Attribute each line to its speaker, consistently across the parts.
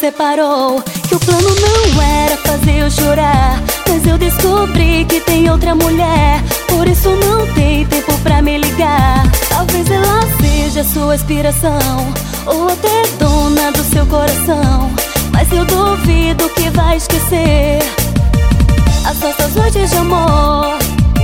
Speaker 1: separou, que o plano não era fazer eu chorar. Mas eu descobri que tem outra mulher, por isso não tem tempo pra me ligar. Talvez ela seja sua inspiração, ou até dona do seu coração, mas eu duvido que vai esquecer as nossas noites de amor.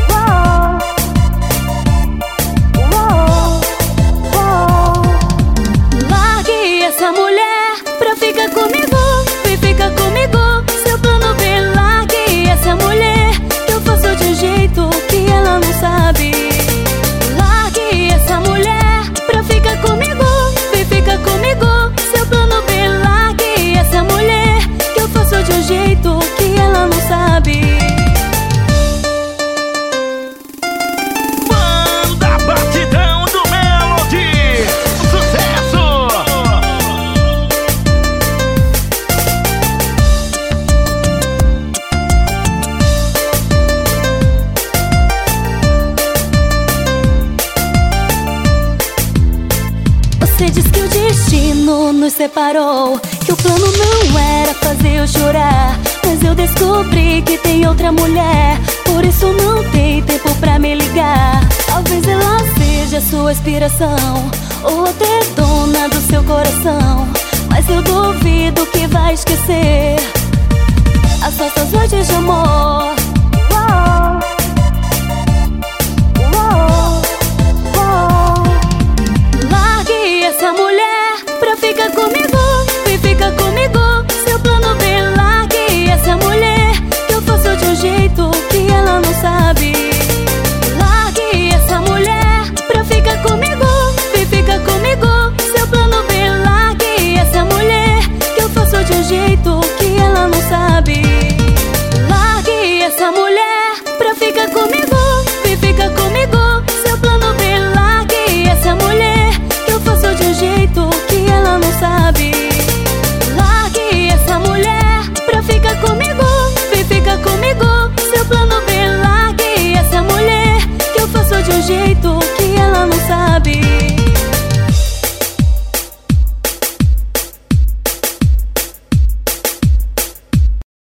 Speaker 1: Largue essa mulher pra ficar comigo, vem ficar comigo. Seu plano B, largue essa mulher, que eu faço de um jeito que ela não sabe. Largue essa mulher pra ficar comigo, vem ficar comigo. Seu plano B, largue essa mulher, que eu faço de um jeito que ela não sabe.
Speaker 2: Manda batidão do Melody, sucesso!
Speaker 1: Você diz que o destino nos separou, que o plano não era fazer eu chorar. Mas eu descobri que tem outra mulher, por isso não tem tempo pra me ligar. Talvez ela seja sua inspiração, ou até dona do seu coração, mas eu duvido que vai esquecer as nossas noites de amor.